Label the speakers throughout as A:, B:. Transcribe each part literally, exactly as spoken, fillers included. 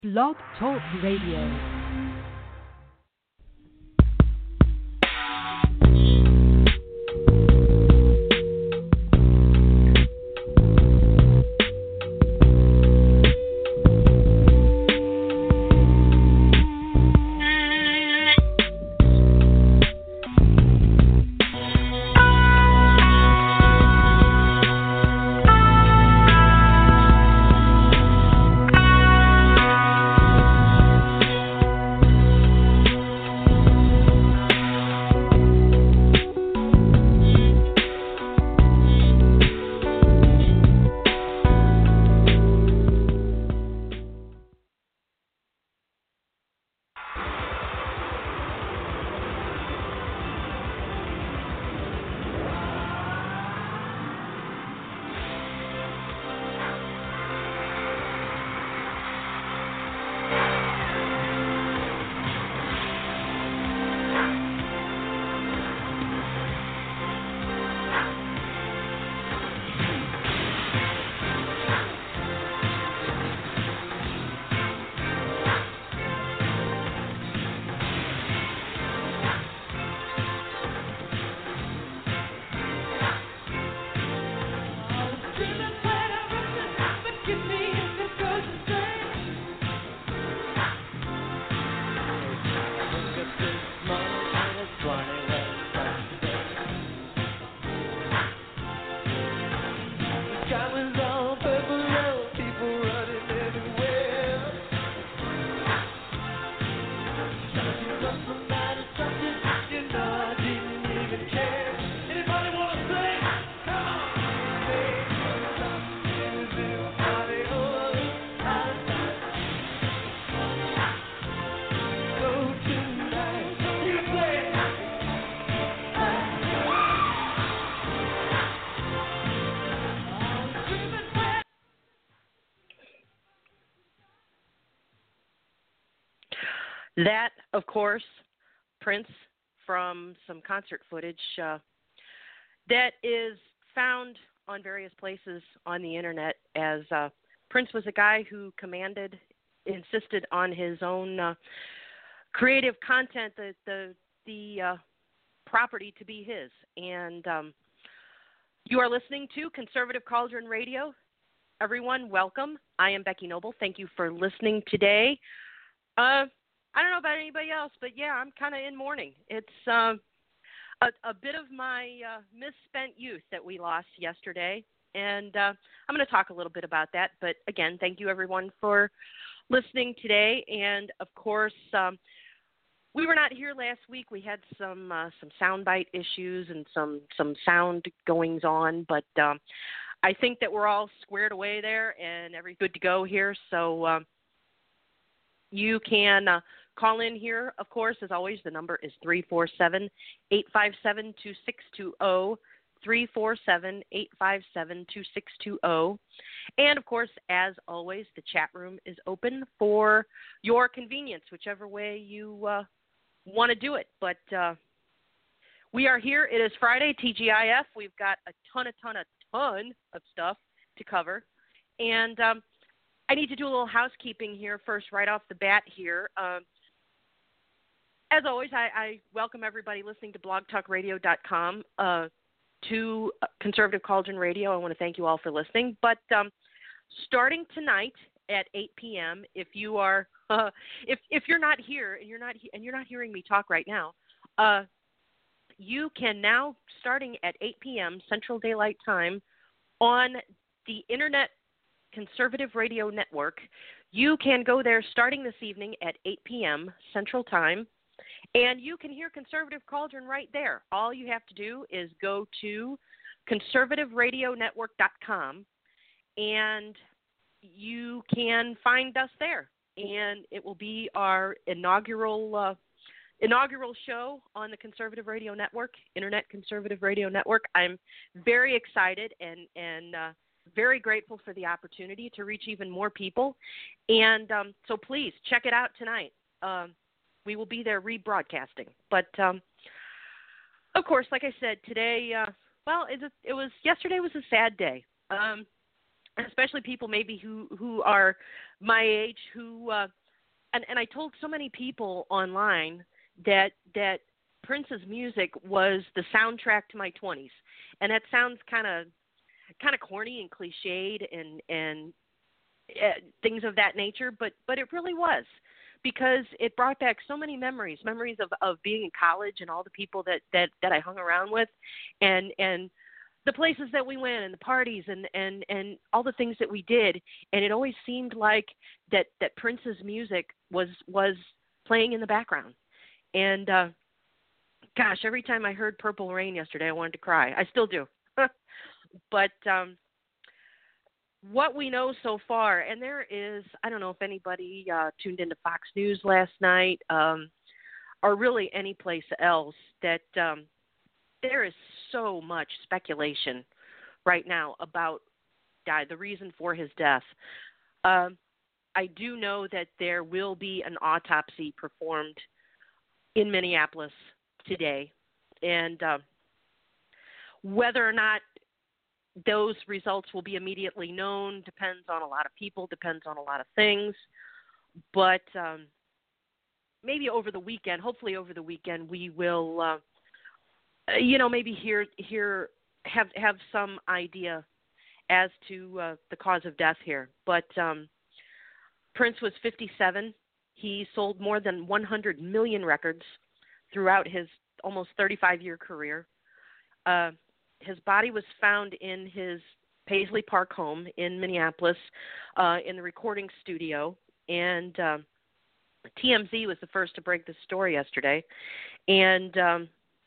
A: Blog Talk Radio.
B: That, of course, Prince from some concert footage uh, that is found on various places on the internet, as uh, Prince was a guy who commanded, insisted on his own uh, creative content, the the, the uh, property to be his. And um, you are listening to Conservative Cauldron Radio. Everyone, welcome. I am Becky Noble. Thank you for listening today. Uh, I don't know about anybody else, but yeah, I'm kind of in mourning. It's uh, a, a bit of my uh, misspent youth that we lost yesterday, and uh, I'm going to talk a little bit about that. But again, thank you everyone for listening today. And of course, um, we were not here last week. We had some uh, some soundbite issues and some some sound goings on, but um, I think that we're all squared away there and everything good to go here. So um, you can uh, call in here, of course. As always, the number is three four seven, eight five seven, two six two zero, three four seven, eight five seven, two six two zero. And, of course, as always, the chat room is open for your convenience, whichever way you uh, want to do it. But uh, we are here. It is Friday, T G I F. We've got a ton, a ton, a ton of stuff to cover. And um, I need to do a little housekeeping here first, right off the bat here. Um, as always, I, I welcome everybody listening to blog talk radio dot com uh, to Conservative Cauldron Radio. I want to thank you all for listening. But um, starting tonight at eight p.m., if you are, uh, if if you're not here and you're not he- and you're not hearing me talk right now, uh, you can now, starting at eight p.m. Central Daylight Time, on the Internet Conservative Radio Network, you can go there starting this evening at eight p.m. Central Time, and you can hear Conservative Cauldron right there. All you have to do is go to conservative radio network dot com, and you can find us there. And it will be our inaugural uh, inaugural show on the Conservative Radio Network, Internet Conservative Radio Network. I'm very excited and and uh, very grateful for the opportunity to reach even more people. And um, so please check it out tonight. Um, we will be there rebroadcasting. But, um, of course, like I said, today, uh, well, it, it was yesterday was a sad day. Um, especially people maybe who, who are my age, who uh, and, and I told so many people online that that Prince's music was the soundtrack to my twenties, and that sounds kind of kind of corny and cliched and and uh, things of that nature, but but it really was, because it brought back so many memories, memories of, of being in college and all the people that, that, that I hung around with, and and the places that we went and the parties and, and, and all the things that we did. And it always seemed like that, that Prince's music was was playing in the background. And uh, gosh, every time I heard Purple Rain yesterday, I wanted to cry. I still do. But um, what we know so far, and there is, I don't know if anybody uh, tuned into Fox News last night, um, or really any place else, that um, there is so much speculation right now about uh, the reason for his death. Um, I do know that there will be an autopsy performed in Minneapolis today, and uh, whether or not those results will be immediately known depends on a lot of people, depends on a lot of things. But um, maybe over the weekend, hopefully over the weekend, we will, uh, you know, maybe hear, hear have have some idea as to uh, the cause of death here. But um, Prince was fifty-seven. He sold more than one hundred million records throughout his almost thirty-five-year career. Uh, His body was found in his Paisley Park home in Minneapolis, uh, in the recording studio. And um, T M Z was the first to break this story yesterday. And um,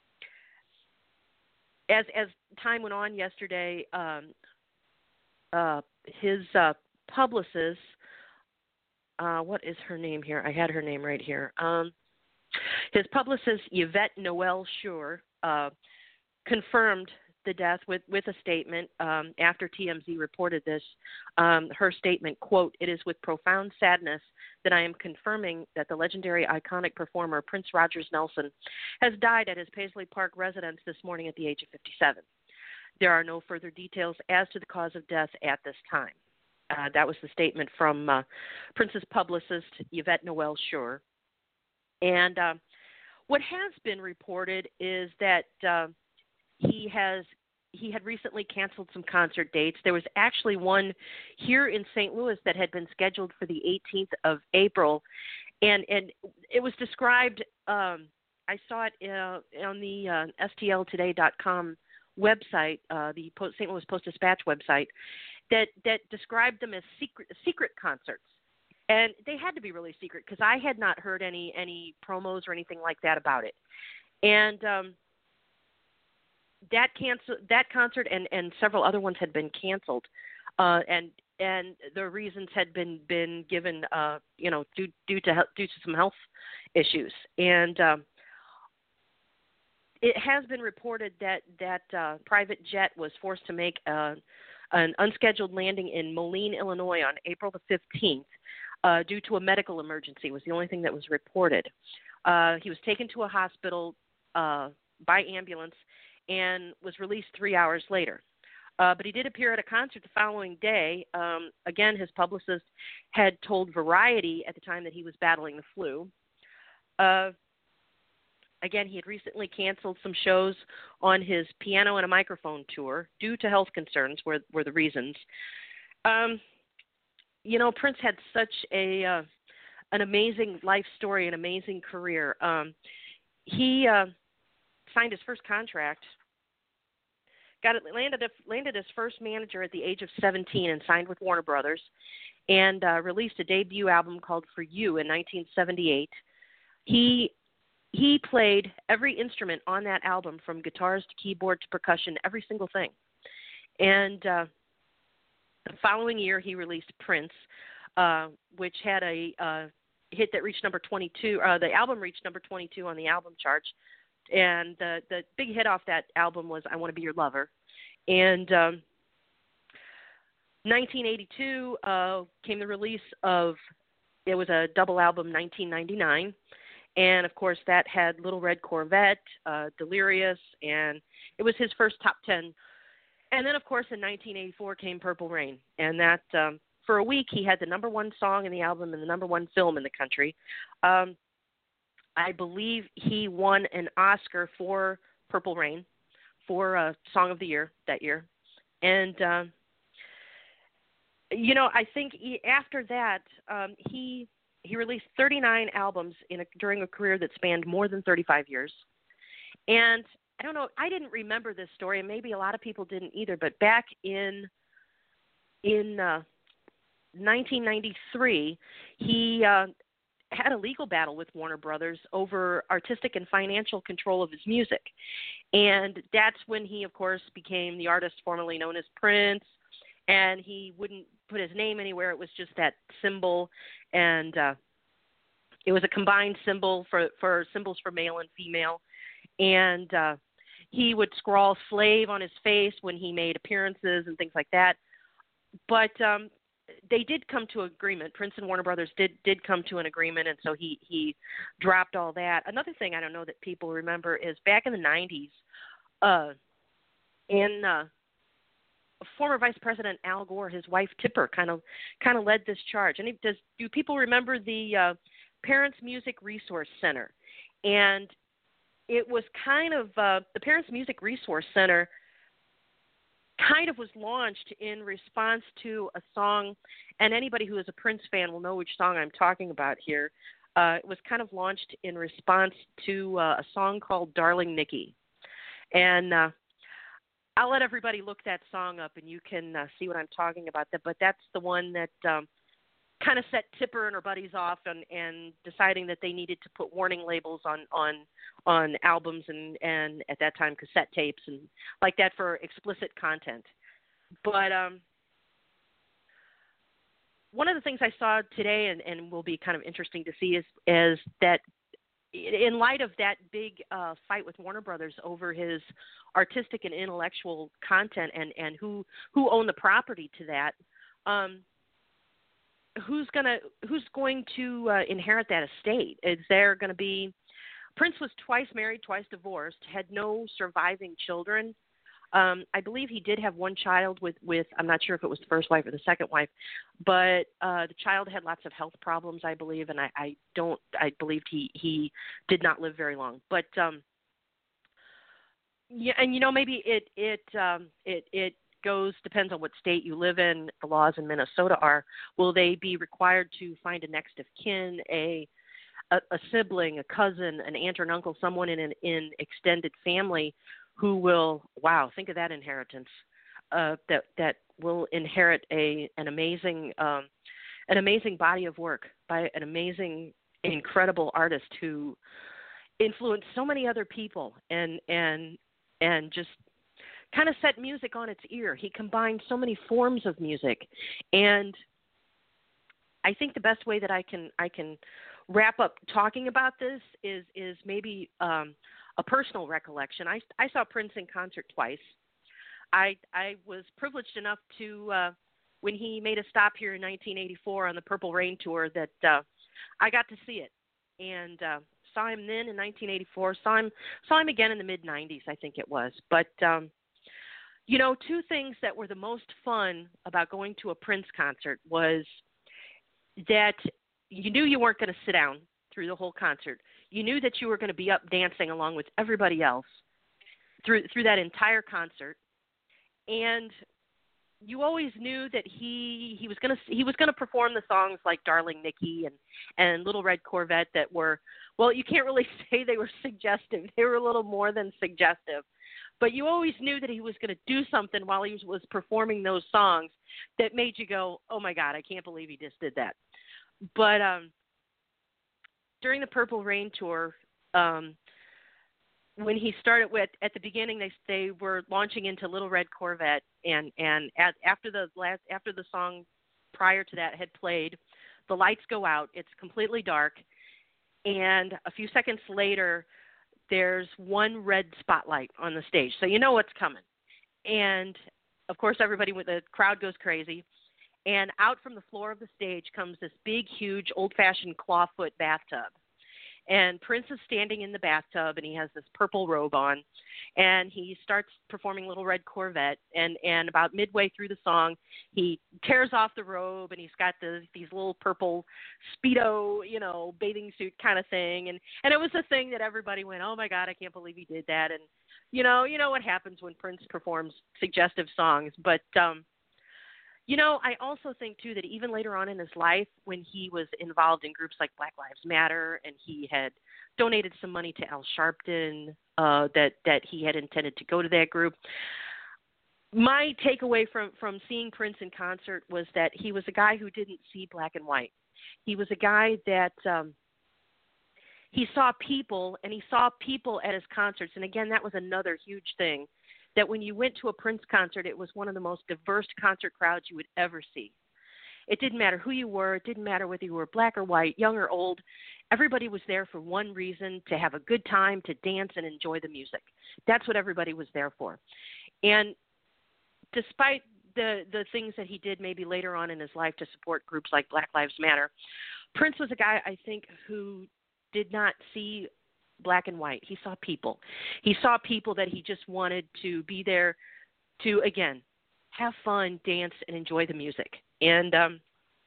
B: as as time went on yesterday, um, uh, his uh, publicist, uh, what is her name here? I had her name right here. Um, his publicist, Yvette Noel Schur, uh, confirmed the death with, with a statement um, after T M Z reported this. Um, her statement, quote, "It is with profound sadness that I am confirming that the legendary iconic performer Prince Rogers Nelson has died at his Paisley Park residence this morning at the age of fifty-seven. There are no further details as to the cause of death at this time." Uh, that was the statement from uh, Prince's publicist, Yvette Noel Schur. And uh, what has been reported is that uh, He has he had recently canceled some concert dates. There was actually one here in Saint Louis that had been scheduled for the eighteenth of April, and and it was described. Um, I saw it uh, on the uh, S T L today dot com website, uh, the Saint Louis Post-Dispatch website, that that described them as secret secret concerts. And they had to be really secret because I had not heard any any promos or anything like that about it. And um, that cancel that concert and, and several other ones had been canceled, uh, and and the reasons had been been given, uh, you know, due due to due to some health issues. And um, it has been reported that that uh, private jet was forced to make a, an unscheduled landing in Moline, Illinois, on April the fifteenth. Uh, due to a medical emergency, was the only thing that was reported. Uh, he was taken to a hospital uh, by ambulance and was released three hours later. Uh, but he did appear at a concert the following day. Um, again, his publicist had told Variety at the time that he was battling the flu. Uh, again, he had recently canceled some shows on his piano and a microphone tour due to health concerns were, were the reasons. Um, You know, Prince had such a uh, an amazing life story, an amazing career. Um, he uh, signed his first contract, got it landed a, landed his first manager at the age of seventeen, and signed with Warner Brothers, and uh, released a debut album called For You in nineteen seventy-eight. He he played every instrument on that album, from guitars to keyboard to percussion, every single thing, and uh, the following year, he released Prince, uh, which had a uh, hit that reached number twenty-two. Uh, the album reached number twenty-two on the album charts, and the the big hit off that album was "I Want to Be Your Lover." And um, nineteen eighty-two uh, came the release of, it was a double album, nineteen ninety-nine, and of course that had Little Red Corvette, uh, Delirious, and it was his first top ten. And then, of course, in nineteen eighty-four came Purple Rain, and that um, for a week he had the number one song in the album and the number one film in the country. Um, I believe he won an Oscar for Purple Rain for uh, Song of the Year that year. And, uh, you know, I think he, after that, um, he he released thirty-nine albums in a, during a career that spanned more than thirty-five years. And I don't know, I didn't remember this story, and maybe a lot of people didn't either, but back in in uh, nineteen ninety-three, he uh, had a legal battle with Warner Brothers over artistic and financial control of his music. And that's when he, of course, became the artist formerly known as Prince, and he wouldn't put his name anywhere. It was just that symbol, and uh, it was a combined symbol for, for symbols for male and female. And uh, he would scrawl slave on his face when he made appearances and things like that. But um, they did come to an agreement. Prince and Warner Brothers did did come to an agreement, and so he, he dropped all that. Another thing I don't know that people remember is back in the nineties, uh, in uh, former Vice President Al Gore, his wife Tipper, kind of kind of led this charge. And it, does do people remember the uh, Parents Music Resource Center? And it was kind of uh, the Parents Music Resource Center kind of was launched in response to a song, and anybody who is a Prince fan will know which song I'm talking about here. Uh, it was kind of launched in response to uh, a song called Darling Nikki. And uh, I'll let everybody look that song up, and you can uh, see what I'm talking about. But that's the one that um, kind of set Tipper and her buddies off and, and deciding that they needed to put warning labels on on, on albums and, and, at that time, cassette tapes and like that for explicit content. But um, one of the things I saw today and, and will be kind of interesting to see is, is that in light of that big uh, fight with Warner Brothers over his artistic and intellectual content and, and who, who owned the property to that, um, who's gonna who's going to uh, inherit that estate? Is there going to be Prince was twice married, twice divorced, had no surviving children. Um, I believe he did have one child with, with I'm not sure if it was the first wife or the second wife, but uh, the child had lots of health problems, I believe, and I, I don't I believed he he did not live very long. But um, yeah, and you know maybe it it um, it it. goes depends on what state you live in. The laws in Minnesota are, will they be required to find a next of kin, a a, a sibling, a cousin, an aunt or an uncle, someone in an in extended family who will, wow, think of that inheritance, uh, that that will inherit a an amazing um, an amazing body of work by an amazing, incredible artist who influenced so many other people and and and just kind of set music on its ear. He combined so many forms of music, and I think the best way that I can I can wrap up talking about this is is maybe um, a personal recollection. I I saw Prince in concert twice. I I was privileged enough to uh, when he made a stop here in nineteen eighty-four on the Purple Rain tour that uh, I got to see it, and uh, saw him then in nineteen eighty-four. Saw him saw him again in the mid nineties, I think it was, but. Um, You know, two things that were the most fun about going to a Prince concert was that you knew you weren't going to sit down through the whole concert. You knew that you were going to be up dancing along with everybody else through through that entire concert, and you always knew that he he was going to he was going to perform the songs like Darling Nikki and and Little Red Corvette that were, well, you can't really say they were suggestive. They were a little more than suggestive. But you always knew that he was going to do something while he was, was performing those songs that made you go, oh, my God, I can't believe he just did that. But um, during the Purple Rain tour, um, when he started with, at the beginning, they they were launching into Little Red Corvette, and and at, after the last after the song prior to that had played, the lights go out. It's completely dark, and a few seconds later, there's one red spotlight on the stage, so you know what's coming. And, of course, everybody, with the crowd goes crazy. And out from the floor of the stage comes this big, huge, old-fashioned clawfoot bathtub. And Prince is standing in the bathtub, and he has this purple robe on, and he starts performing Little Red Corvette. And, and about midway through the song, he tears off the robe, and he's got the, these little purple Speedo, you know, bathing suit kind of thing. And, and it was a thing that everybody went, oh, my God, I can't believe he did that. And, you know, you know what happens when Prince performs suggestive songs. But, um, you know, I also think, too, that even later on in his life, when he was involved in groups like Black Lives Matter, and he had donated some money to Al Sharpton, uh, that, that he had intended to go to that group, my takeaway from, from seeing Prince in concert was that he was a guy who didn't see black and white. He was a guy that um, he saw people, and he saw people at his concerts. And, again, that was another huge thing, that when you went to a Prince concert, it was one of the most diverse concert crowds you would ever see. It didn't matter who you were. It didn't matter whether you were black or white, young or old. Everybody was there for one reason, to have a good time, to dance and enjoy the music. That's what everybody was there for. And despite the, the things that he did maybe later on in his life to support groups like Black Lives Matter, Prince was a guy, I think, who did not see black and white. He saw people. He saw people that he just wanted to be there to, again, have fun, dance, and enjoy the music. And um,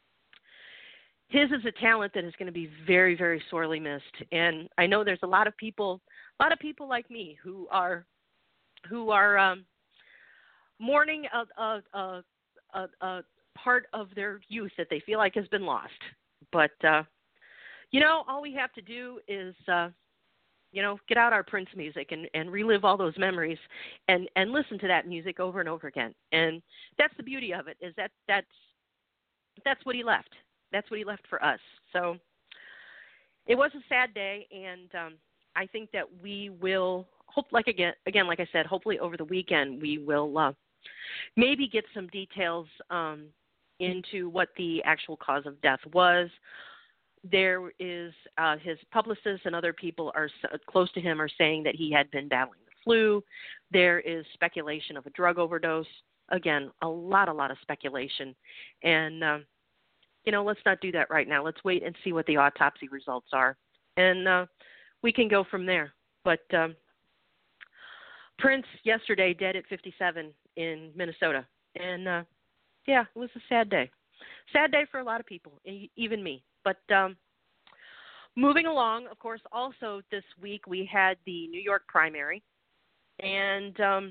B: his is a talent that is going to be very, very sorely missed. And I know there's a lot of people, a lot of people like me who are, who are um, mourning a, a, a, a, a part of their youth that they feel like has been lost. But uh, you know, all we have to do is uh, you know, get out our Prince music and, and relive all those memories and, and listen to that music over and over again. And that's the beauty of it, is that that's, that's what he left. That's what he left for us. So it was a sad day, and um, I think that we will, hope, like again, again, like I said, hopefully over the weekend we will uh, maybe get some details um, into what the actual cause of death was. There is uh, his publicists and other people are close to him are saying that he had been battling the flu. There is speculation of a drug overdose. Again, a lot, a lot of speculation. And, uh, you know, let's not do that right now. Let's wait and see what the autopsy results are. And uh, we can go from there. But um, Prince yesterday dead at fifty-seven in Minnesota. And, uh, yeah, it was a sad day. Sad day for a lot of people, even me. But um, moving along, of course, also this week we had the New York primary. And um,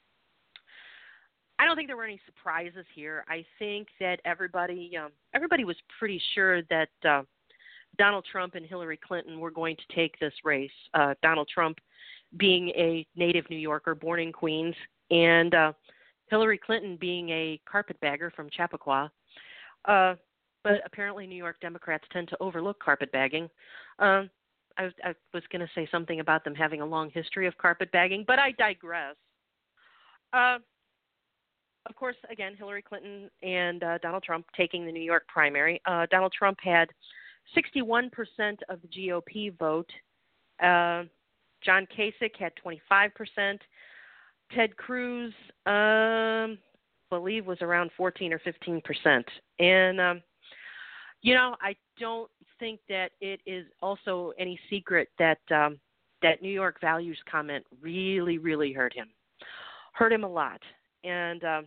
B: I don't think there were any surprises here. I think that everybody um, everybody was pretty sure that uh, Donald Trump and Hillary Clinton were going to take this race. Uh, Donald Trump being a native New Yorker born in Queens, and uh, Hillary Clinton being a carpetbagger from Chappaqua. Uh, but apparently New York Democrats tend to overlook carpetbagging. Um, I, I was going to say something about them having a long history of carpetbagging, but I digress. Uh, of course, again, Hillary Clinton and uh, Donald Trump taking the New York primary. Uh, Donald Trump had sixty-one percent of the G O P vote. Uh, John Kasich had twenty-five percent. Ted Cruz, um, I believe, was around fourteen or fifteen percent. And, um, you know, I don't think that it is also any secret that um, that New York values comment really, really hurt him. Hurt him a lot. And um,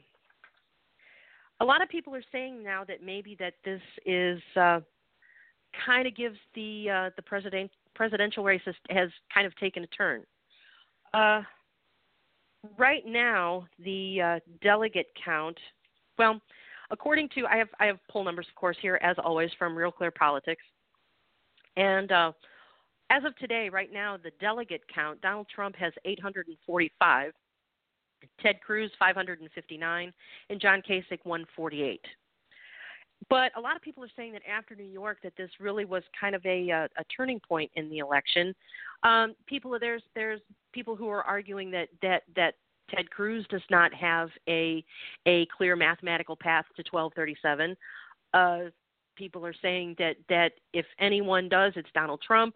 B: a lot of people are saying now that maybe that this is uh, kind of gives the uh, the president presidential race has, has kind of taken a turn. Uh, right now, the uh, delegate count, well, according to, I have I have poll numbers, of course, here, as always, from Real Clear Politics. And uh, as of today, right now, the delegate count, Donald Trump has eight hundred forty-five, Ted Cruz five hundred fifty-nine, and John Kasich one forty-eight. But a lot of people are saying that after New York, that this really was kind of a a, a turning point in the election. Um, people there's there's people who are arguing that that that Ted Cruz does not have a a clear mathematical path to twelve thirty-seven. Uh, people are saying that that if anyone does, it's Donald Trump.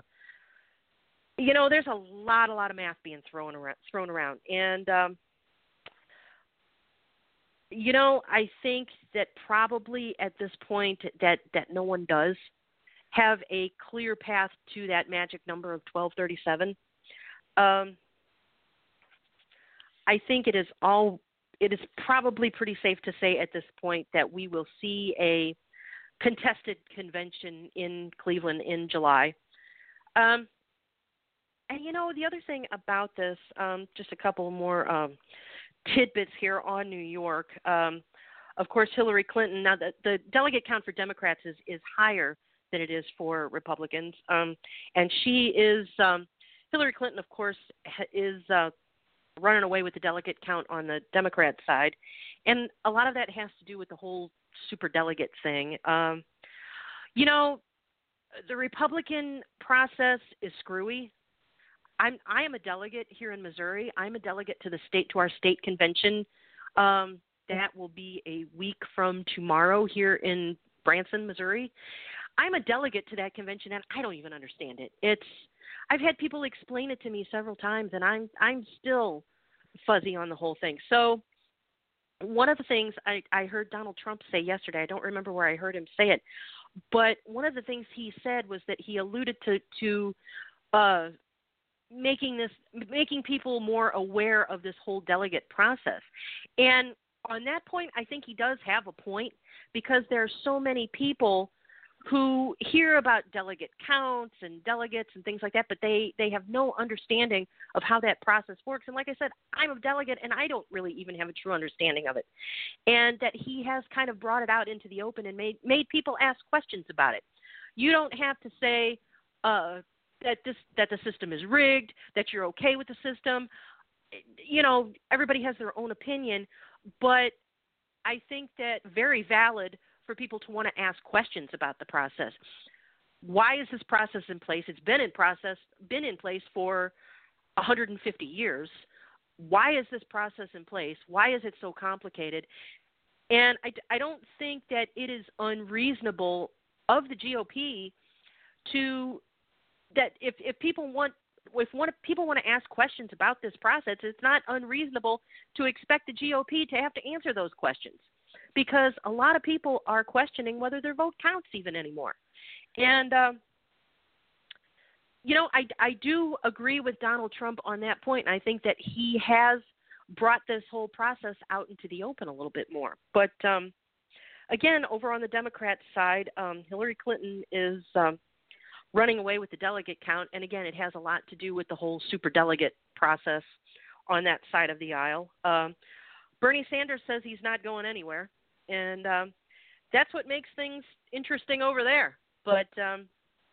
B: You know, there's a lot a lot of math being thrown around thrown around, and um, you know, I think that probably at this point that, that no one does. have a clear path to that magic number of twelve thirty-seven. Um, I think it is all. It is probably pretty safe to say at this point that we will see a contested convention in Cleveland in July. Um, and you know, the other thing about this, um, just a couple more um, tidbits here on New York. Um, of course, Hillary Clinton. Now, the, the delegate count for Democrats is is higher than it is for Republicans, um, and she is um, Hillary Clinton. Of course, is uh, running away with the delegate count on the Democrat side. And a lot of that has to do with the whole superdelegate thing. Um, you know, the Republican process is screwy. I'm, I am a delegate here in Missouri. I'm a delegate to the state, to our state convention. Um, that will be a week from tomorrow here in Branson, Missouri. I'm a delegate to that convention, and I don't even understand it. It's I've had people explain it to me several times, and I'm I'm still fuzzy on the whole thing. So one of the things I, I heard Donald Trump say yesterday, I don't remember where I heard him say it, but one of the things he said was that he alluded to to uh, making this making people more aware of this whole delegate process. And on that point, I think he does have a point, because there are so many people who hear about delegate counts and delegates and things like that, but they, they have no understanding of how that process works. And like I said, I'm a delegate, and I don't really even have a true understanding of it. And that he has kind of brought it out into the open and made, made people ask questions about it. You don't have to say uh, that this that the system is rigged, that you're okay with the system. You know, everybody has their own opinion, but I think that very valid for people to want to ask questions about the process. Why is this process in place? It's been in process, been in place for one hundred fifty years. Why is this process in place? Why is it so complicated? And I, I don't think that it is unreasonable of the G O P to that if, if people want if one, people want to ask questions about this process, it's not unreasonable to expect the G O P to have to answer those questions, because a lot of people are questioning whether their vote counts even anymore. And, uh, you know, I, I do agree with Donald Trump on that point, and I think that he has brought this whole process out into the open a little bit more. But, um, again, over on the Democrat side, um, Hillary Clinton is um, running away with the delegate count, and, again, it has a lot to do with the whole superdelegate process on that side of the aisle. Um, Bernie Sanders says he's not going anywhere, and um, that's what makes things interesting over there. But um,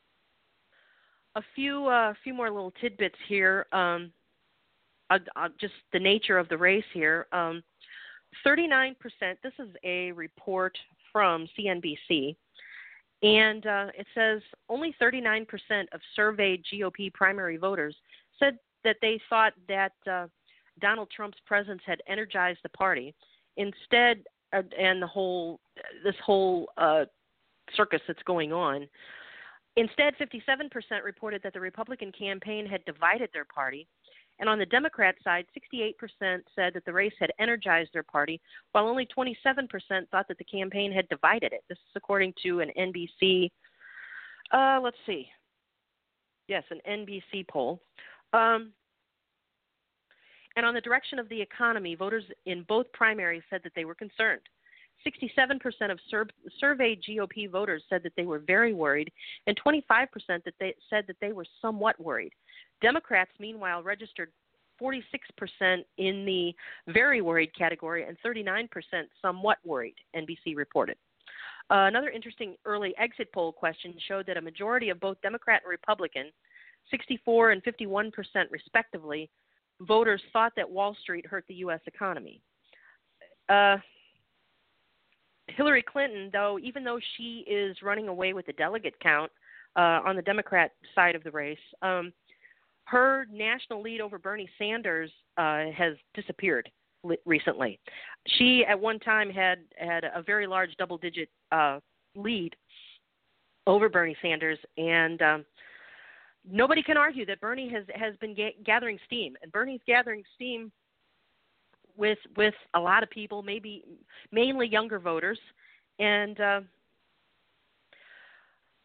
B: a few uh, few more little tidbits here, um, uh, uh, just the nature of the race here. Um, thirty-nine percent, this is a report from C N B C, and uh, it says only thirty-nine percent of surveyed G O P primary voters said that they thought that uh, Donald Trump's presence had energized the party. Instead, uh, and the whole this whole uh, circus that's going on. Instead, fifty-seven percent reported that the Republican campaign had divided their party. And on the Democrat side, sixty-eight percent said that the race had energized their party, while only twenty-seven percent thought that the campaign had divided it. This is according to an N B C, uh, let's see. Yes, an N B C poll. Um, and on the direction of the economy, voters in both primaries said that they were concerned. sixty-seven percent of sur- surveyed G O P voters said that they were very worried, and twenty-five percent that they said that they were somewhat worried. Democrats, meanwhile, registered forty-six percent in the very worried category and thirty-nine percent somewhat worried, N B C reported. Uh, another interesting early exit poll question showed that a majority of both Democrat and Republican, sixty-four and fifty-one percent respectively, voters thought that Wall Street hurt the U S economy. Uh, Hillary Clinton, though, even though she is running away with the delegate count uh, on the Democrat side of the race, um, her national lead over Bernie Sanders uh, has disappeared li- recently. She, at one time, had, had a very large double-digit uh, lead over Bernie Sanders, and um, nobody can argue that Bernie has, has been ga- gathering steam, and Bernie's gathering steam with with a lot of people, maybe mainly younger voters. And uh,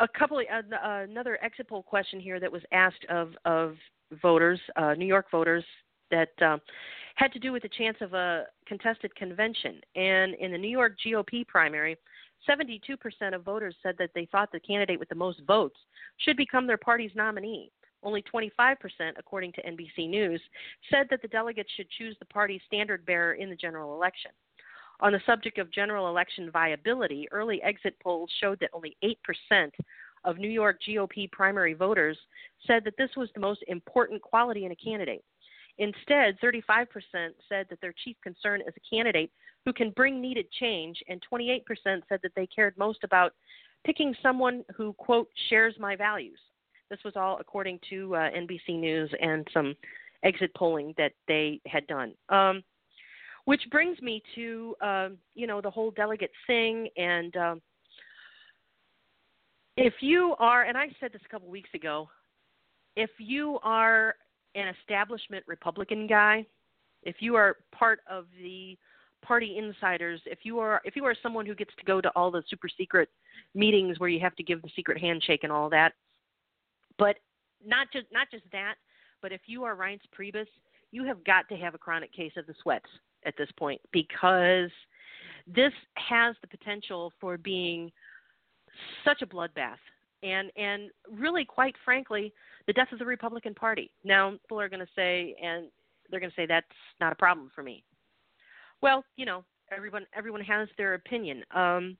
B: a couple of, uh, another exit poll question here that was asked of of voters, uh, New York voters, that uh, had to do with the chance of a contested convention. And in the New York G O P primary, seventy-two percent of voters said that they thought the candidate with the most votes should become their party's nominee. Only twenty-five percent, according to N B C News, said that the delegates should choose the party's standard bearer in the general election. On the subject of general election viability, early exit polls showed that only eight percent of New York G O P primary voters said that this was the most important quality in a candidate. Instead, thirty-five percent said that their chief concern is a candidate who can bring needed change, and twenty-eight percent said that they cared most about picking someone who, quote, shares my values. This was all according to uh, N B C News and some exit polling that they had done. Um, which brings me to, uh, you know, the whole delegate thing. And um, if you are, and I said this a couple weeks ago, if you are an establishment Republican guy, if you are part of the party insiders, if you are if you are someone who gets to go to all the super secret meetings where you have to give the secret handshake and all that, but not just not just that, but if you are Reince Priebus, you have got to have a chronic case of the sweats at this point, because this has the potential for being such a bloodbath. And and really, quite frankly, the death of the Republican Party. Now, people are going to say, and they're going to say, that's not a problem for me. Well, you know, everyone everyone has their opinion. Um,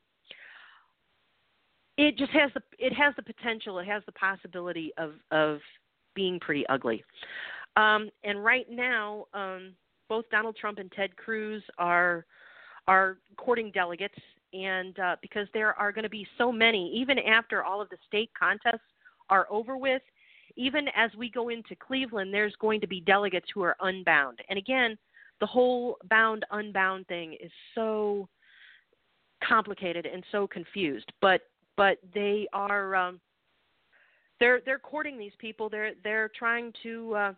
B: it just has the it has the potential, it has the possibility of of being pretty ugly. Um, and right now, um, both Donald Trump and Ted Cruz are are courting delegates. And uh, because there are going to be so many, even after all of the state contests are over with, even as we go into Cleveland, there's going to be delegates who are unbound. And again, the whole bound, unbound thing is so complicated and so confused. But but they are um, they're they're courting these people. They're they're trying to uh,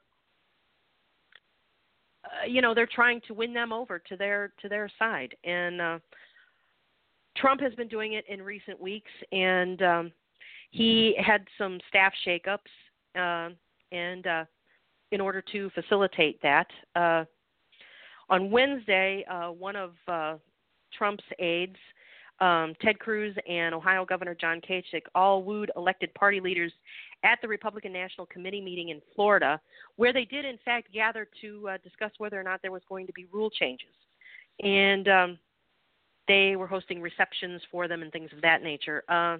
B: uh, you know they're trying to win them over to their to their side. And uh, Trump has been doing it in recent weeks, and um, he had some staff shakeups, uh, and uh, in order to facilitate that, uh, on Wednesday, uh, one of uh, Trump's aides, um, Ted Cruz, and Ohio Governor John Kasich all wooed elected party leaders at the Republican National Committee meeting in Florida, where they did, in fact, gather to uh, discuss whether or not there was going to be rule changes. And um, they were hosting receptions for them and things of that nature. Uh,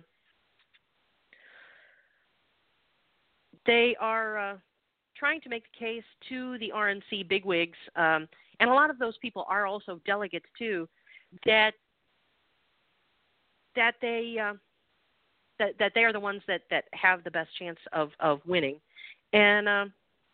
B: they are uh, trying to make the case to the R N C bigwigs, um, and a lot of those people are also delegates too, that that they uh, that that they are the ones that, that have the best chance of, of winning. And uh,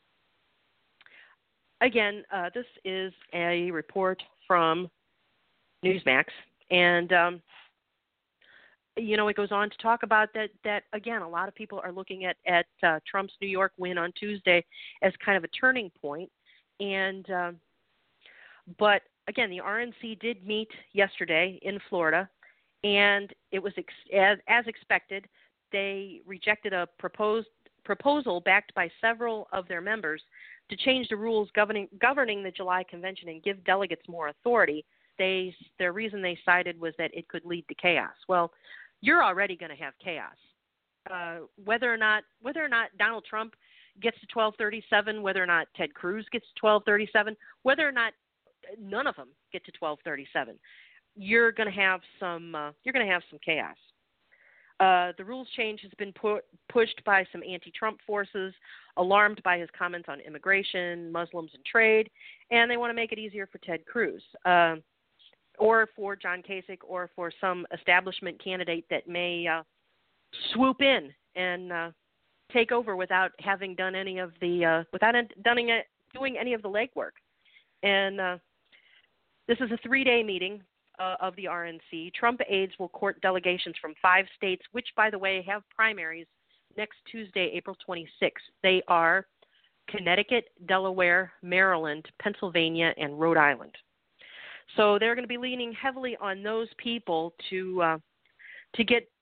B: again, uh, this is a report from Newsmax, and um, you know, it goes on to talk about that, that again, a lot of people are looking at, at uh, Trump's New York win on Tuesday as kind of a turning point. And um, but again, the R N C did meet yesterday in Florida, and it was ex- as, as expected. They rejected a proposed proposal backed by several of their members to change the rules governing governing the July convention and give delegates more authority. They, their reason they cited was that it could lead to chaos. Well, you're already going to have chaos. Uh, whether or not whether or not Donald Trump gets to twelve thirty-seven, whether or not Ted Cruz gets to twelve thirty-seven, whether or not none of them get to twelve thirty-seven, you're going to have some uh, you're going to have some chaos. Uh, the rules change has been pu- pushed by some anti-Trump forces, alarmed by his comments on immigration, Muslims, and trade, and they want to make it easier for Ted Cruz. Uh, or for John Kasich, or for some establishment candidate that may uh, swoop in and uh, take over without having done any of the uh, without doing doing any of the legwork. And uh, this is a three-day meeting uh, of the R N C. Trump aides will court delegations from five states, which, by the way, have primaries next Tuesday, April twenty-sixth. They are Connecticut, Delaware, Maryland, Pennsylvania, and Rhode Island. So they're going to be leaning heavily on those people to uh, to get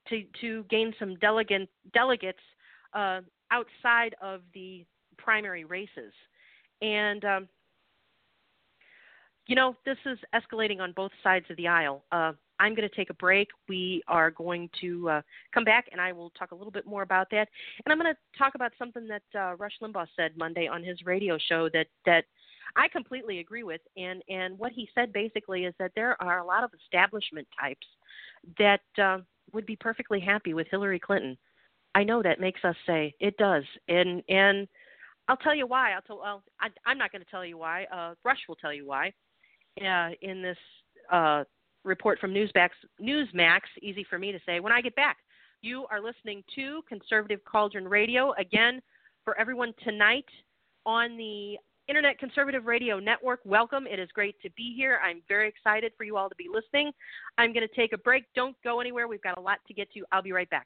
B: to, to gain some delegate, delegates uh, outside of the primary races. And, um, you know, this is escalating on both sides of the aisle. Uh, I'm going to take a break. We are going to uh, come back, and I will talk a little bit more about that. And I'm going to talk about something that uh, Rush Limbaugh said Monday on his radio show that, that I completely agree with. And, and what he said basically is that there are a lot of establishment types that uh, would be perfectly happy with Hillary Clinton. I know that makes us say it does. And, and I'll tell you why. I'll tell, well, I, I'm not going to tell you why. Uh, Rush will tell you why. Uh, in this uh, report from Newsmax, Newsmax, easy for me to say, when I get back. You are listening to Conservative Cauldron Radio. Again, for everyone tonight on the Internet Conservative Radio Network, welcome. It is great to be here. I'm very excited for you all to be listening. I'm going to take a break. Don't go anywhere. We've got a lot to get to. I'll be right back.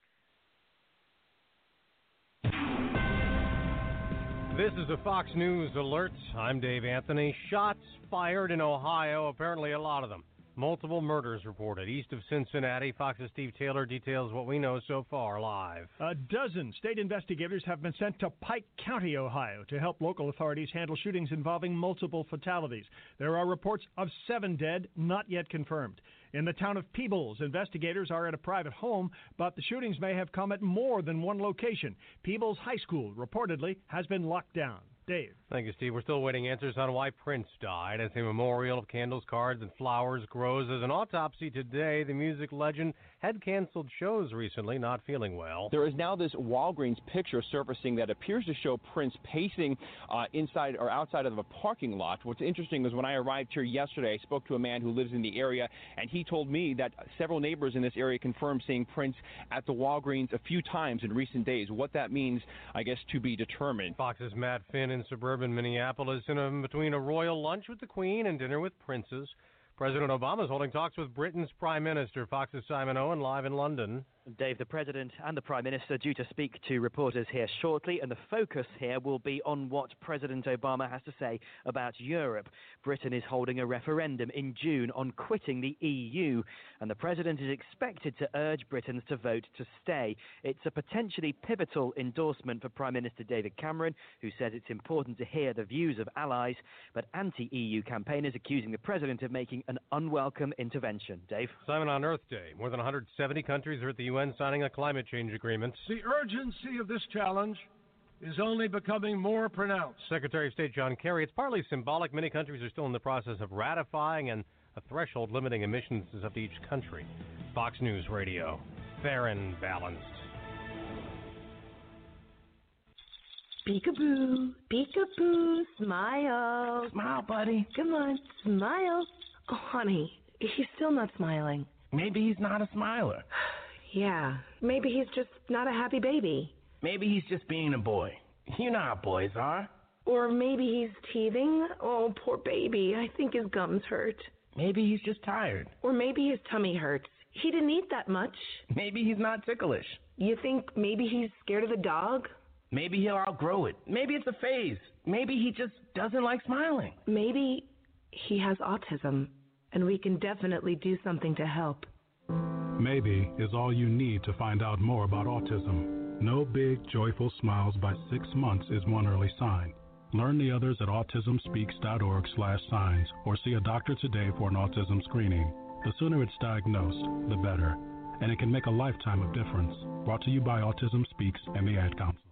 C: This is a Fox News alert. I'm Dave Anthony. Shots fired in Ohio, apparently a lot of them. Multiple murders reported east of Cincinnati. Fox's Steve Taylor details what we know so far live.
D: A dozen state investigators have been sent to Pike County, Ohio, to help local authorities handle shootings involving multiple fatalities. There are reports of seven dead, not yet confirmed. In the town of Peebles, investigators are at a private home, but the shootings may have come at more than one location. Peebles High School reportedly has been locked down. Dave.
C: Thank you, Steve. We're still waiting answers on why Prince died. As a memorial of candles, cards, and flowers grows as an autopsy today, the music legend had canceled shows recently, not feeling well.
E: There is now this Walgreens picture surfacing that appears to show Prince pacing uh, inside or outside of a parking lot. What's interesting is when I arrived here yesterday, I spoke to a man who lives in the area, and he told me that several neighbors in this area confirmed seeing Prince at the Walgreens a few times in recent days. What that means, I guess, to be determined.
C: Fox's Matt Finn in suburban Minneapolis in a, between a royal lunch with the Queen and dinner with princes. President Obama is holding talks with Britain's Prime Minister. Fox's Simon Owen live in London.
F: Dave, the President and the Prime Minister are due to speak to reporters here shortly, and the focus here will be on what President Obama has to say about Europe. Britain is holding a referendum in June on quitting the E U, and the President is expected to urge Britons to vote to stay. It's a potentially pivotal endorsement for Prime Minister David Cameron, who says it's important to hear the views of allies, but anti-E U campaigners accusing the President of making an unwelcome intervention. Dave?
C: Simon, on Earth Day, more than one hundred seventy countries are at the U N signing a climate change agreement.
G: The urgency of this challenge is only becoming more pronounced.
C: Secretary of State John Kerry, it's partly symbolic. Many countries are still in the process of ratifying, and a threshold limiting emissions is up to each country. Fox News Radio, fair and balanced.
H: Peekaboo, peekaboo, smile.
I: Smile, buddy.
H: Come on, smile. Oh, honey, he's still not smiling.
I: Maybe he's not a smiler.
H: Yeah, maybe he's just not a happy baby.
I: Maybe he's just being a boy. You know how boys are.
H: Or maybe he's teething. Oh, poor baby. I think his gums hurt.
I: Maybe he's just tired.
H: Or maybe his tummy hurts. He didn't eat that much.
I: Maybe he's not ticklish.
H: You think maybe he's scared of the dog?
I: Maybe he'll outgrow it. Maybe it's a phase. Maybe he just doesn't like smiling.
H: Maybe he has autism, and we can definitely do something to help.
J: Maybe is all you need to find out more about autism. No big, joyful smiles by six months is one early sign. Learn the others at autismspeaks.org slash signs or see a doctor today for an autism screening. The sooner it's diagnosed, the better. And it can make a lifetime of difference. Brought to you by Autism Speaks and the Ad Council.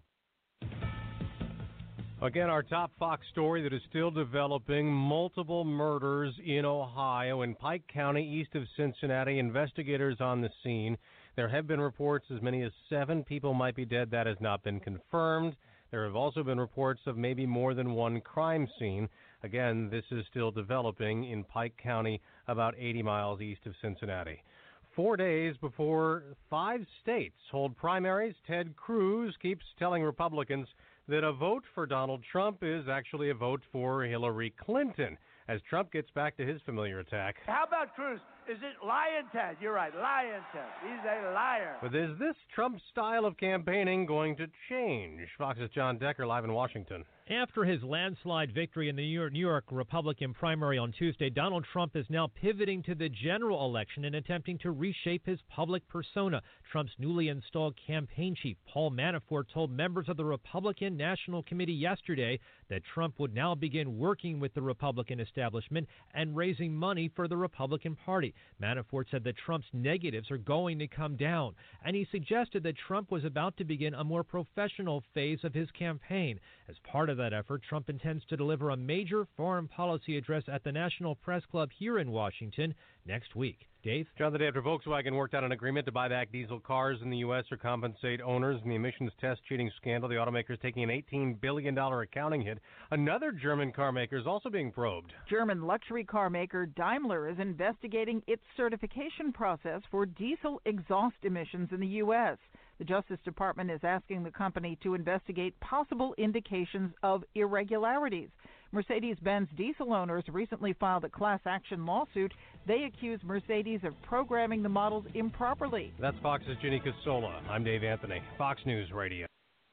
C: Again, our top Fox story that is still developing, multiple murders in Ohio, in Pike County, east of Cincinnati. Investigators on the scene. There have been reports as many as seven people might be dead. That has not been confirmed. There have also been reports of maybe more than one crime scene. Again, this is still developing in Pike County, about eighty miles east of Cincinnati. Four days before five states hold primaries, Ted Cruz keeps telling Republicans that a vote for Donald Trump is actually a vote for Hillary Clinton, as Trump gets back to his familiar attack.
K: How about Cruz? Is it Lion Ted? You're right, Lion Ted. He's a liar.
C: But is this Trump's style of campaigning going to change? Fox's John Decker live in Washington.
L: After his landslide victory in the New York, New York Republican primary on Tuesday, Donald Trump is now pivoting to the general election and attempting to reshape his public persona. Trump's newly installed campaign chief, Paul Manafort, told members of the Republican National Committee yesterday that Trump would now begin working with the Republican establishment and raising money for the Republican Party. Manafort said that Trump's negatives are going to come down, and he suggested that Trump was about to begin a more professional phase of his campaign. As part of that effort, Trump intends to deliver a major foreign policy address at the National Press Club here in Washington next week. Dave?
C: John, the day after Volkswagen worked out an agreement to buy back diesel cars in the U S or compensate owners in the emissions test cheating scandal, the automaker is taking an eighteen billion dollars accounting hit. Another German car maker is also being probed.
M: German luxury car maker Daimler is investigating its certification process for diesel exhaust emissions in the U S. The Justice Department is asking the company to investigate possible indications of irregularities. Mercedes-Benz diesel owners recently filed a class action lawsuit. They accuse Mercedes of programming the models improperly.
C: That's Fox's Ginny Casola. I'm Dave Anthony, Fox News Radio.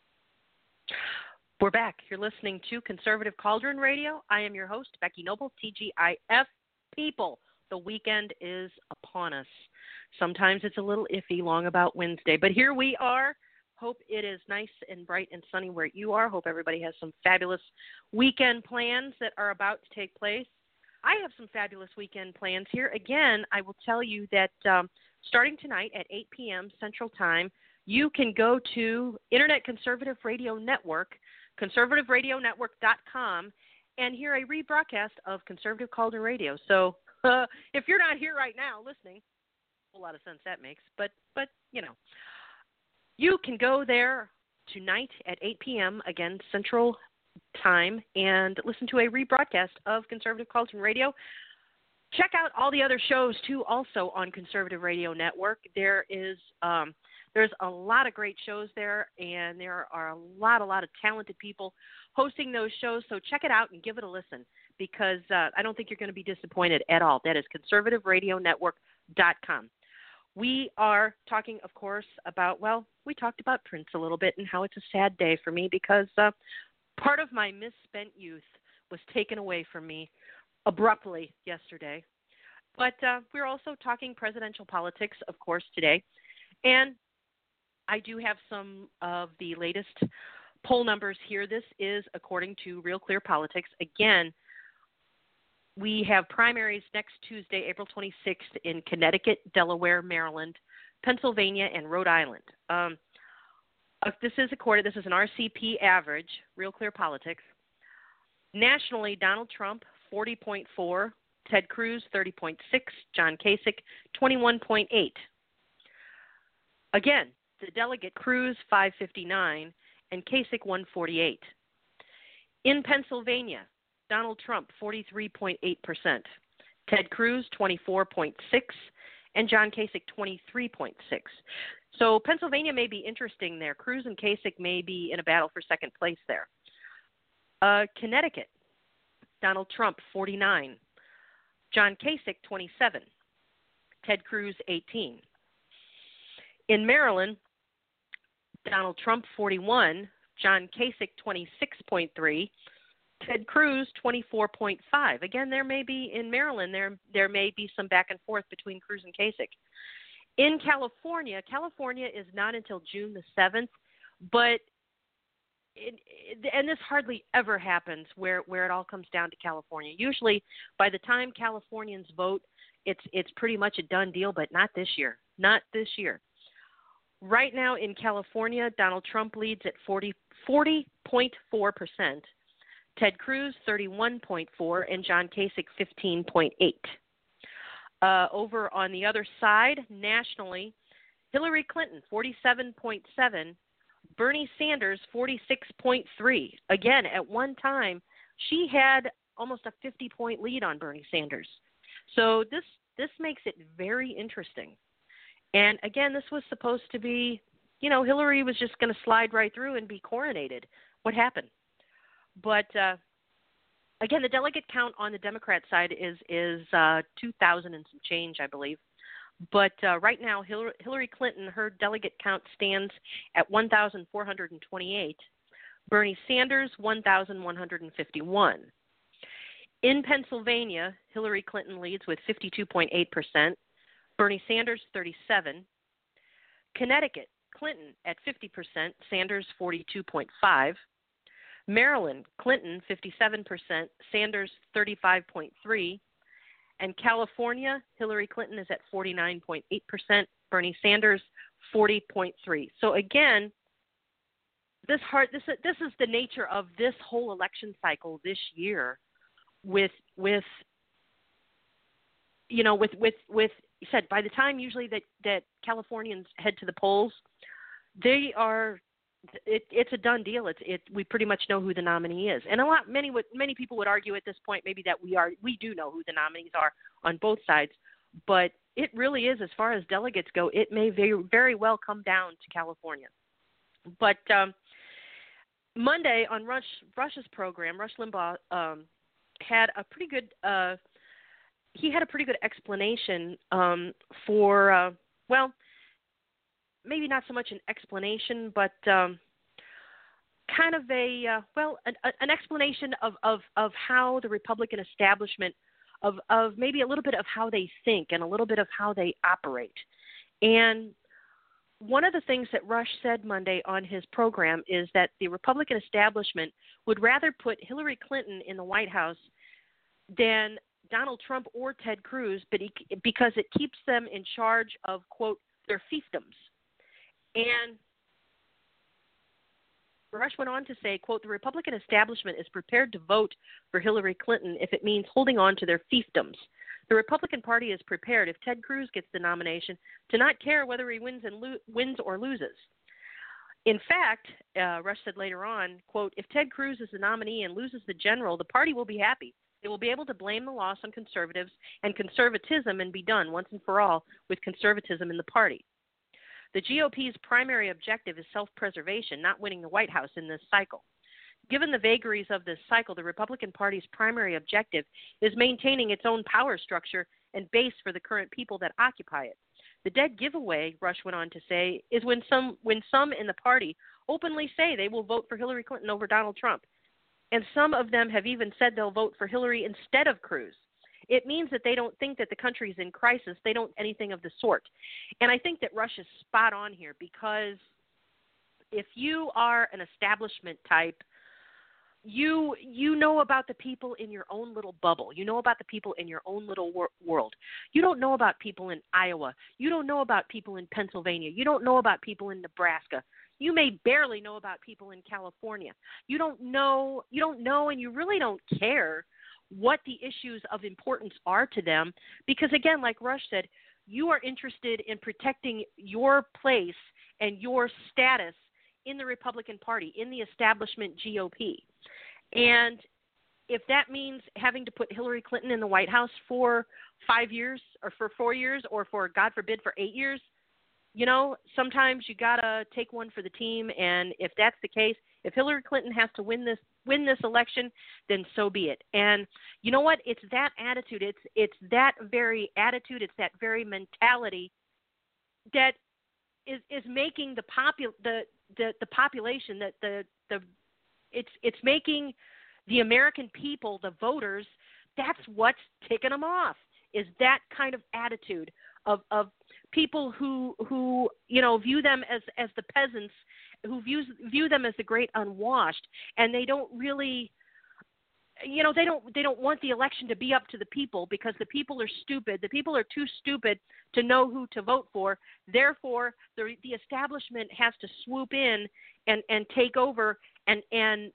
B: We're back. You're listening to Conservative Cauldron Radio. I am your host, Becky Noble, T G I F. People, the weekend is upon us. Sometimes it's a little iffy long about Wednesday, but here we are. Hope it is nice and bright and sunny where you are. Hope everybody has some fabulous weekend plans that are about to take place. I have some fabulous weekend plans here. Again, I will tell you that um, starting tonight at eight p.m. Central Time, you can go to Internet Conservative Radio Network, conservative radio network dot com, and hear a rebroadcast of Conservative Cauldron Radio. So uh, if you're not here right now listening, a lot of sense that makes, but, but you know, you can go there tonight at eight p.m., again, Central Time, and listen to a rebroadcast of Conservative Cauldron Radio. Check out all the other shows, too, also on Conservative Radio Network. There is um, there's a lot of great shows there, and there are a lot, a lot of talented people hosting those shows, so check it out and give it a listen, because uh, I don't think you're going to be disappointed at all. That is conservative radio network dot com. We are talking, of course, about, well, we talked about Prince a little bit and how it's a sad day for me because uh, part of my misspent youth was taken away from me abruptly yesterday. But uh, we're also talking presidential politics, of course, today. And I do have some of the latest poll numbers here. This is according to Real Clear Politics. Again, we have primaries next Tuesday, April twenty-sixth, in Connecticut, Delaware, Maryland, Pennsylvania, and Rhode Island. Um, this is according. This is an R C P average, Real Clear Politics. Nationally, Donald Trump forty point four, Ted Cruz thirty point six, John Kasich twenty-one point eight. Again, the delegate Cruz five fifty-nine and Kasich one forty-eight. In Pennsylvania, Donald Trump, forty-three point eight percent. Ted Cruz, twenty-four point six, and John Kasich, twenty-three point six. So Pennsylvania may be interesting there. Cruz and Kasich may be in a battle for second place there. Uh, Connecticut, Donald Trump, forty-nine. John Kasich, twenty-seven. Ted Cruz, eighteen. In Maryland, Donald Trump, forty-one. John Kasich, twenty-six point three. Ted Cruz, twenty-four point five. Again, there may be, in Maryland, there there may be some back and forth between Cruz and Kasich. In California, California is not until June the seventh, but, it, it, and this hardly ever happens where, where it all comes down to California. Usually, by the time Californians vote, it's it's pretty much a done deal, but not this year. Not this year. Right now in California, Donald Trump leads at forty point four percent. Ted Cruz, thirty-one point four, and John Kasich, fifteen point eight. Uh, over on the other side, nationally, Hillary Clinton, forty-seven point seven, Bernie Sanders, forty-six point three. Again, at one time, she had almost a fifty-point lead on Bernie Sanders. So this this makes it very interesting. And again, this was supposed to be, you know, Hillary was just going to slide right through and be coronated. What happened? But uh, again, the delegate count on the Democrat side is is uh, two thousand and some change, I believe. But uh, right now, Hillary Clinton, her delegate count stands at one thousand four hundred twenty-eight. Bernie Sanders, one thousand one hundred fifty-one. In Pennsylvania, Hillary Clinton leads with fifty-two point eight percent. Bernie Sanders, thirty-seven. Connecticut, Clinton at fifty percent, Sanders forty-two point five. Maryland, Clinton fifty-seven percent, Sanders thirty-five point three. And California, Hillary Clinton is at forty-nine point eight percent, Bernie Sanders forty point three. So again, this hard this this is the nature of this whole election cycle this year with with you know with with with you said by the time usually that, that Californians head to the polls, they are it, it's a done deal. It's it we pretty much know who the nominee is, and a lot many would many people would argue at this point maybe that we are we do know who the nominees are on both sides, but it really is, as far as delegates go, it may very very well come down to California. But um, Monday on Rush Rush's program, Rush Limbaugh um, had a pretty good uh, he had a pretty good explanation um, for uh, well. maybe not so much an explanation, but um, kind of a, uh, well, an, an explanation of, of, of how the Republican establishment, of, of maybe a little bit of how they think and a little bit of how they operate. And one of the things that Rush said Monday on his program is that the Republican establishment would rather put Hillary Clinton in the White House than Donald Trump or Ted Cruz, but he, because it keeps them in charge of, quote, their fiefdoms. And Rush went on to say, quote, the Republican establishment is prepared to vote for Hillary Clinton if it means holding on to their fiefdoms. The Republican Party is prepared, if Ted Cruz gets the nomination, to not care whether he wins and lo- wins or loses. In fact, uh, Rush said later on, quote, if Ted Cruz is the nominee and loses the general, the party will be happy. They will be able to blame the loss on conservatives and conservatism and be done once and for all with conservatism in the party. The G O P's primary objective is self-preservation, not winning the White House in this cycle. Given the vagaries of this cycle, the Republican Party's primary objective is maintaining its own power structure and base for the current people that occupy it. The dead giveaway, Rush went on to say, is when some when some in the party openly say they will vote for Hillary Clinton over Donald Trump. And some of them have even said they'll vote for Hillary instead of Cruz. It means that they don't think that the country is in crisis. They don't anything of the sort. And I think that Rush is spot on here, because if you are an establishment type, you you know about the people in your own little bubble. You know about the people in your own little wor- world. You don't know about people in Iowa. You don't know about people in Pennsylvania. You don't know about people in Nebraska. You may barely know about people in California. You don't know, you don't know, and you really don't care what the issues of importance are to them, because again, like Rush said, you are interested in protecting your place and your status in the Republican Party, in the establishment G O P. And if that means having to put Hillary Clinton in the White House for five years or for four years or for, God forbid, for eight years, you know, sometimes you got to take one for the team. And if that's the case, if Hillary Clinton has to win this win this election, then so be it. And you know what? It's that attitude. It's it's that very attitude. It's that very mentality that is is making the popu- the, the the population that the the it's it's making the American people, the voters, that's what's ticking them off, is that kind of attitude of of people who who you know view them as as the peasants, who views view them as the great unwashed, and they don't really, you know, they don't they don't want the election to be up to the people, because the people are stupid. The people are too stupid to know who to vote for. Therefore, the the establishment has to swoop in and, and take over and and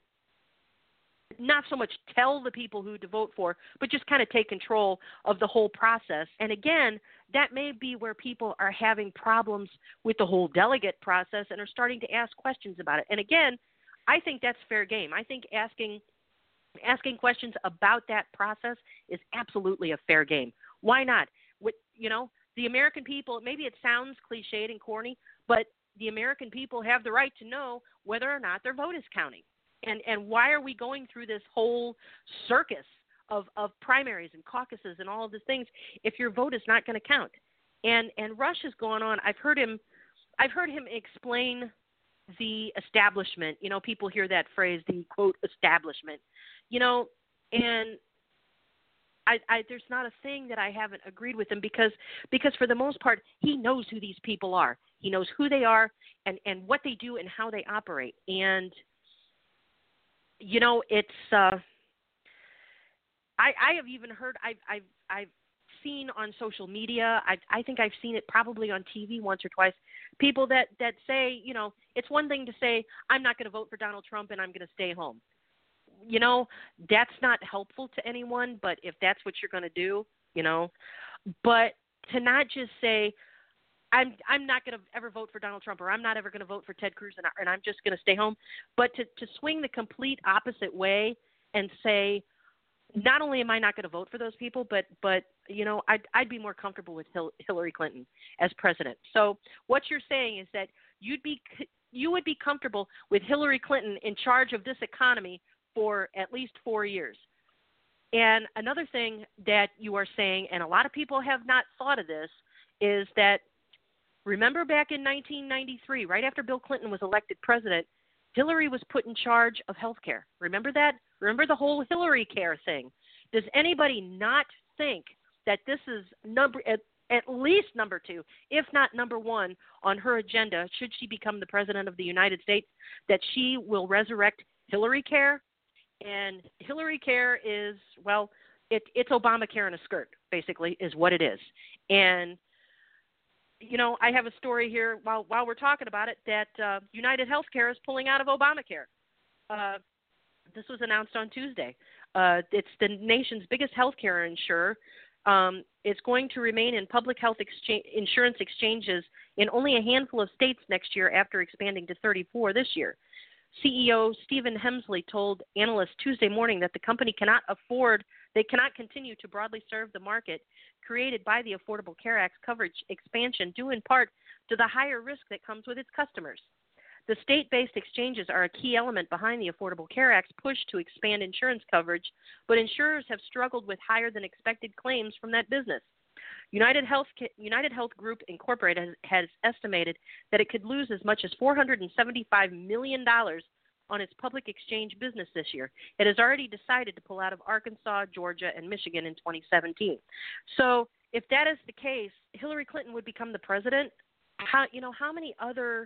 B: not so much tell the people who to vote for, but just kind of take control of the whole process. And again, that may be where people are having problems with the whole delegate process and are starting to ask questions about it. And again, I think that's fair game. I think asking asking questions about that process is absolutely a fair game. Why not? With, you know, the American people, maybe it sounds cliched and corny, but the American people have the right to know whether or not their vote is counting. And and why are we going through this whole circus of, of primaries and caucuses and all of these things if your vote is not going to count? And and Rush has gone on. I've heard him I've heard him explain the establishment. You know, people hear that phrase, the quote establishment. You know, and I, I there's not a thing that I haven't agreed with him because because for the most part he knows who these people are. He knows who they are and, and what they do and how they operate. And you know, it's uh, I I have even heard I've I've I've seen on social media. I I think I've seen it probably on T V once or twice. People that that say, you know, it's one thing to say I'm not going to vote for Donald Trump and I'm going to stay home. You know, that's not helpful to anyone, but if that's what you're going to do, you know, but to not just say, I'm I'm not going to ever vote for Donald Trump or I'm not ever going to vote for Ted Cruz and, I, and I'm just going to stay home, but to, to swing the complete opposite way and say, not only am I not going to vote for those people, but, but you know, I'd, I'd be more comfortable with Hil- Hillary Clinton as president. So what you're saying is that you'd be you would be comfortable with Hillary Clinton in charge of this economy for at least four years. And another thing that you are saying, and a lot of people have not thought of this, is that remember back in nineteen ninety-three, right after Bill Clinton was elected president, Hillary was put in charge of health care. Remember that? Remember the whole Hillary Care thing? Does anybody not think that this is number at, at least number two, if not number one, on her agenda, should she become the president of the United States, that she will resurrect Hillary Care? And Hillary Care is, well, it, it's Obamacare in a skirt, basically, is what it is. And, you know, I have a story here while while we're talking about it that uh, United Healthcare is pulling out of Obamacare. Uh, this was announced on Tuesday. Uh, it's the nation's biggest healthcare insurer. Um, it's going to remain in public health exchange, insurance exchanges in only a handful of states next year after expanding to thirty-four this year. C E O Stephen Hemsley told analysts Tuesday morning that the company cannot afford, they cannot continue to broadly serve the market created by the Affordable Care Act's coverage expansion, due in part to the higher risk that comes with its customers. The state-based exchanges are a key element behind the Affordable Care Act's push to expand insurance coverage, but insurers have struggled with higher than expected claims from that business. United Health, United Health Group Incorporated has, has estimated that it could lose as much as four hundred seventy-five million dollars on its public exchange business this year. It has already decided to pull out of Arkansas, Georgia, and Michigan in twenty seventeen. So if that is the case, Hillary Clinton would become the president. How, you know, how many other,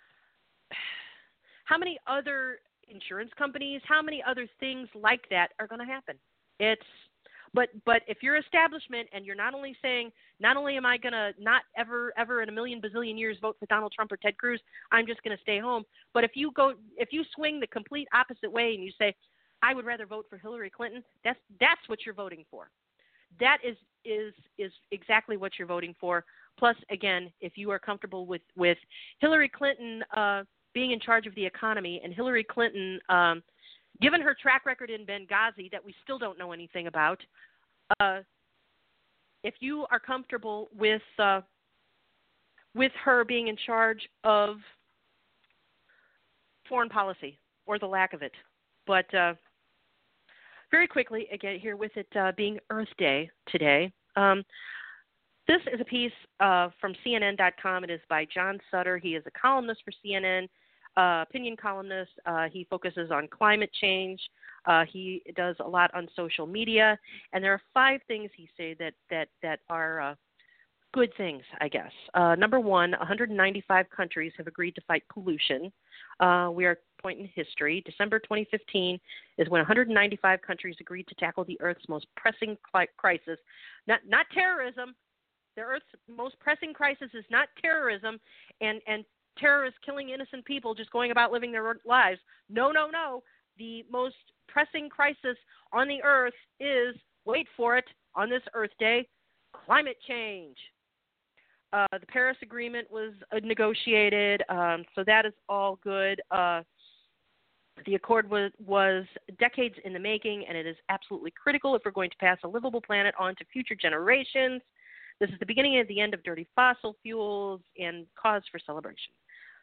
B: how many other insurance companies, how many other things like that are going to happen? It's But but if you're establishment and you're not only saying, not only am I going to not ever, ever in a million bazillion years vote for Donald Trump or Ted Cruz, I'm just going to stay home. But if you go, if you swing the complete opposite way and you say, I would rather vote for Hillary Clinton, that's that's what you're voting for. That is is is exactly what you're voting for. Plus, again, if you are comfortable with, with Hillary Clinton uh, being in charge of the economy and Hillary Clinton um, given her track record in Benghazi that we still don't know anything about, uh, if you are comfortable with uh, with her being in charge of foreign policy or the lack of it. But uh, very quickly, again, here with it uh, being Earth Day today, um, this is a piece uh, from C N N dot com. It is by John Sutter. He is a columnist for C N N. Uh, opinion columnist. Uh, he focuses on climate change. Uh, he does a lot on social media, and there are five things he say that that that are uh, good things, I guess. Uh, number one, one hundred ninety-five countries have agreed to fight pollution. Uh, we are at a point in history. December twenty fifteen is when one hundred ninety-five countries agreed to tackle the Earth's most pressing cli- crisis, not not terrorism. The Earth's most pressing crisis is not terrorism, and and. terrorists killing innocent people just going about living their lives. No, no, no. The most pressing crisis on the earth is, wait for it, on this Earth Day, climate change. Uh, the Paris Agreement was uh, negotiated, um, so that is all good. Uh, the accord was, was decades in the making, and it is absolutely critical if we're going to pass a livable planet on to future generations. This is the beginning of the end of dirty fossil fuels and cause for celebration.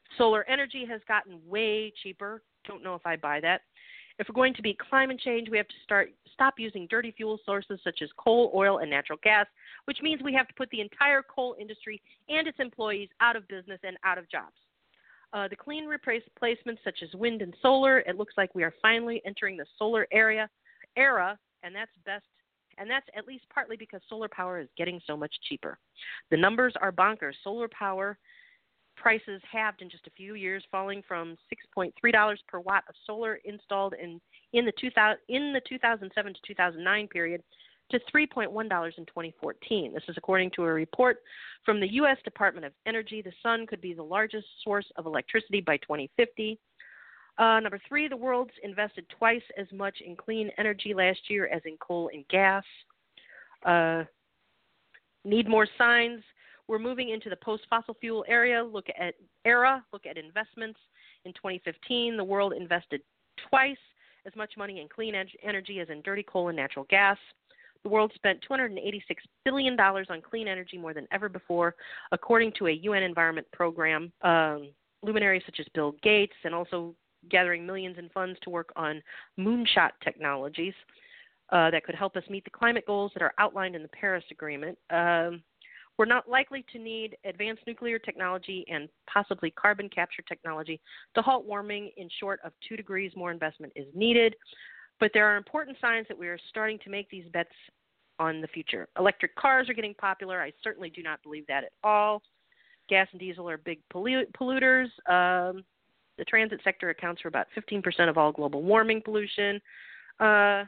B: Solar energy has gotten way cheaper. Don't know if I buy that. If we're going to beat climate change, we have to start stop using dirty fuel sources such as coal, oil, and natural gas, which means we have to put the entire coal industry and its employees out of business and out of jobs. Uh, the clean replacements such as wind and solar, it looks like we are finally entering the solar area era, and that's best. And that's at least partly because solar power is getting so much cheaper. The numbers are bonkers. Solar power prices halved in just a few years, falling from six point three dollars per watt of solar installed in, in, the, two thousand, in the two thousand seven to two thousand nine period to three point one dollars in twenty fourteen. This is according to a report from the U S Department of Energy. The sun could be the largest source of electricity by twenty fifty. Uh, number three, the world's invested twice as much in clean energy last year as in coal and gas. Uh, need more signs. We're moving into the post-fossil fuel area. Look at era. Look at investments. In twenty fifteen, the world invested twice as much money in clean energy as in dirty coal and natural gas. The world spent two hundred eighty-six billion dollars on clean energy, more than ever before, according to a U N Environment Program. Um, luminaries such as Bill Gates, and also gathering millions in funds to work on moonshot technologies uh, that could help us meet the climate goals that are outlined in the Paris Agreement. Um, We're not likely to need advanced nuclear technology and possibly carbon capture technology to halt warming. In short of two degrees, more investment is needed. But there are important signs that we are starting to make these bets on the future. Electric cars are getting popular. I certainly do not believe that at all. Gas and diesel are big pollu- polluters. Um, the transit sector accounts for about fifteen percent of all global warming pollution. Uh,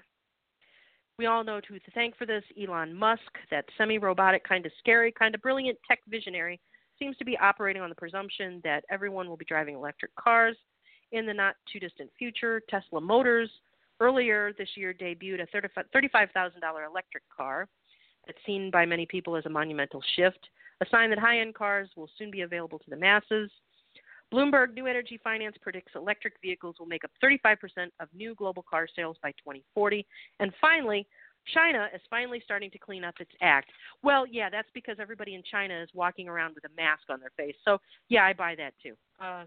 B: We all know who to thank for this. Elon Musk, that semi-robotic, kind of scary, kind of brilliant tech visionary, seems to be operating on the presumption that everyone will be driving electric cars in the not-too-distant future. Tesla Motors earlier this year debuted a thirty-five thousand dollars electric car that's seen by many people as a monumental shift, a sign that high-end cars will soon be available to the masses. Bloomberg New Energy Finance predicts electric vehicles will make up thirty-five percent of new global car sales by twenty forty. And finally, China is finally starting to clean up its act. Well, yeah, that's because everybody in China is walking around with a mask on their face. So, yeah, I buy that too. Uh,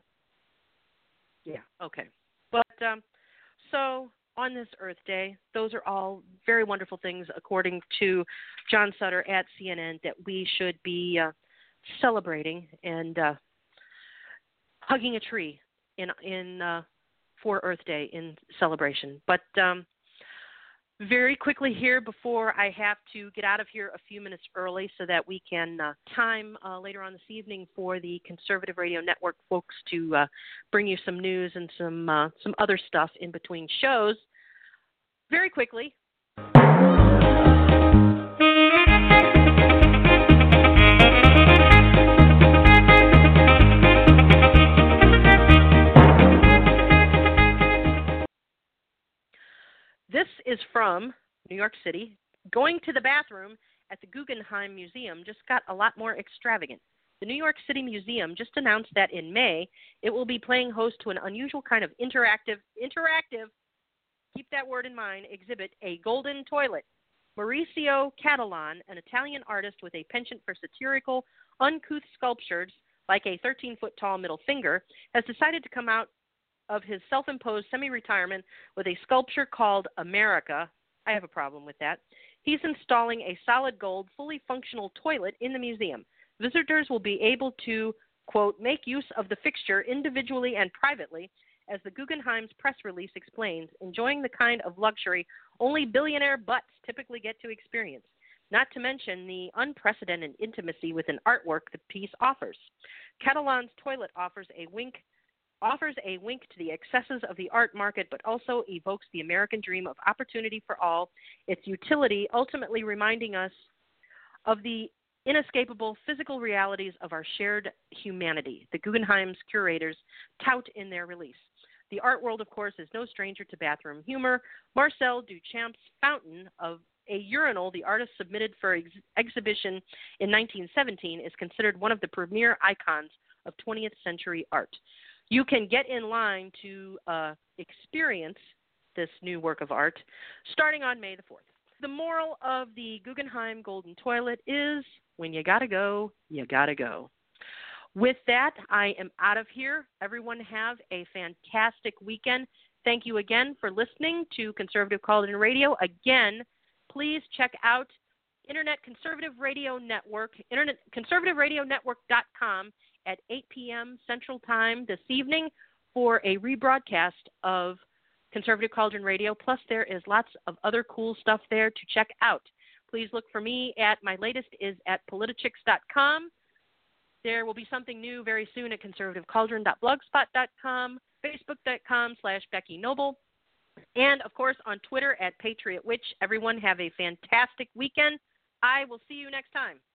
B: yeah, okay. But um, so on this Earth Day, those are all very wonderful things, according to John Sutter at C N N, that we should be uh, celebrating and uh, hugging a tree in in uh, for Earth Day in celebration. But um, very quickly here, before I have to get out of here a few minutes early so that we can uh, time uh, later on this evening for the Conservative Radio Network folks to uh, bring you some news and some uh, some other stuff in between shows. Very quickly. This is from New York City. Going to the bathroom at the Guggenheim Museum just got a lot more extravagant. The New York City Museum just announced that in May, it will be playing host to an unusual kind of interactive, interactive, keep that word in mind, exhibit, a golden toilet. Maurizio Catalan, an Italian artist with a penchant for satirical, uncouth sculptures, like a thirteen-foot-tall middle finger, has decided to come out of his self-imposed semi-retirement with a sculpture called America. I have a problem with that. He's installing a solid gold, fully functional toilet in the museum. Visitors will be able to, quote, make use of the fixture individually and privately, as the Guggenheim's press release explains, enjoying the kind of luxury only billionaire butts typically get to experience, not to mention the unprecedented intimacy with an artwork the piece offers. Catalan's toilet offers a wink offers a wink to the excesses of the art market, but also evokes the American dream of opportunity for all, its utility ultimately reminding us of the inescapable physical realities of our shared humanity, the Guggenheim's curators tout in their release. The art world, of course, is no stranger to bathroom humor. Marcel Duchamp's fountain of a urinal the artist submitted for ex- exhibition in nineteen seventeen is considered one of the premier icons of twentieth century art. You can get in line to uh, experience this new work of art starting on May the fourth. The moral of the Guggenheim Golden Toilet is, when you gotta go, you gotta go. With that, I am out of here. Everyone have a fantastic weekend. Thank you again for listening to Conservative Called In Radio. Again, please check out Internet Conservative Radio Network, Internet Conservative Radio Network dot com at eight p.m. Central Time this evening for a rebroadcast of Conservative Cauldron Radio. Plus, there is lots of other cool stuff there to check out. Please look for me at my latest is at politichicks dot com. There will be something new very soon at conservative cauldron dot blogspot dot com, facebook dot com slash Becky Noble, and, of course, on Twitter at Patriot Witch. Everyone have a fantastic weekend. I will see you next time.